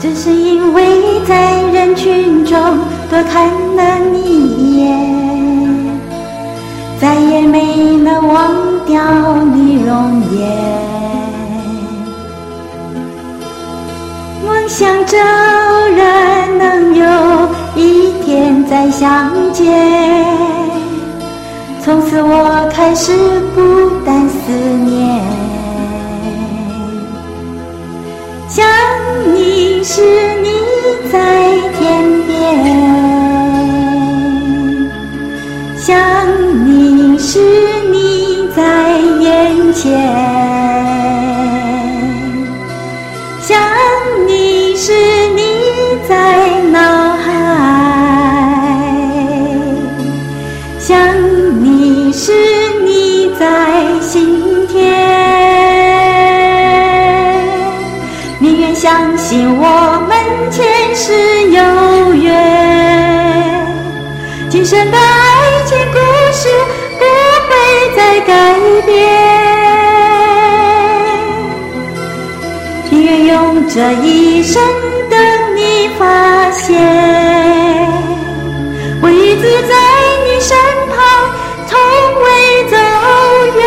只是因为在人群中多看了你一眼，再也没能忘掉你容颜。梦想骤然能有一天再相见，从此我开始孤单思念。想你时你在天边，想你时你在眼前，想你时你在脑海，想你时你在心田。宁愿相信我们前世有缘，今生的爱情故事不会再改变。宁愿用这一生等你发现，我一直在你身旁，从未走远。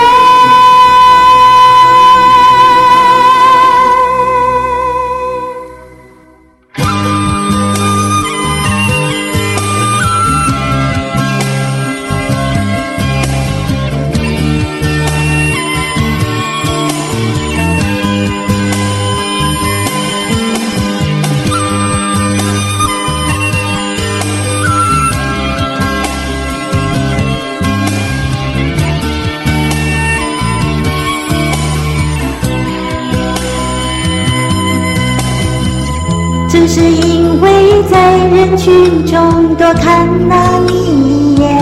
只是因为在人群中多看了你一眼，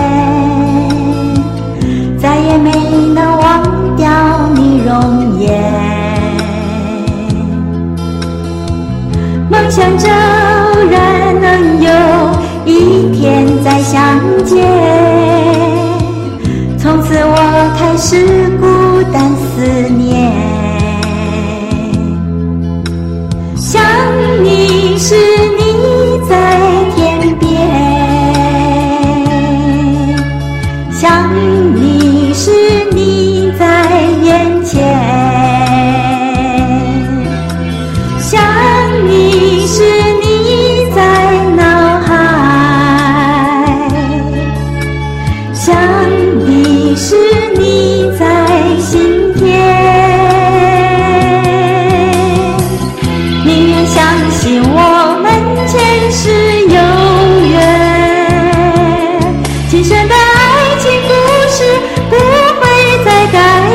再也没能忘掉你容颜。梦想骤然能有一天再相见，从此我开始孤单思念。想你时你在天边，想你时你在眼前，想你时你在脑海，想你时你在心田。相信我们前世有缘，今生的爱情故事不会再改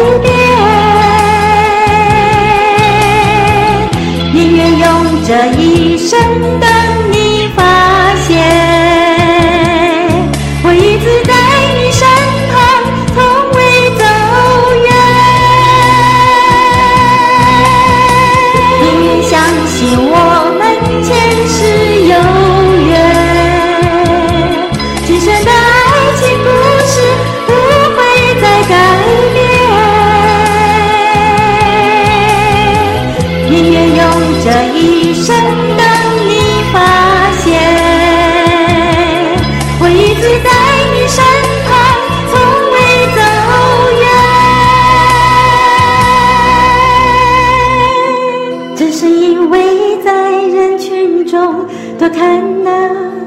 变。宁愿用这一生等你发现，我一直在你身旁，从未走远。宁愿相信我们前世有缘，今生的爱情故事不会再改变。宁愿用这一生等你发现，我一直在你身旁，从未走远。只是因为在人群中多看了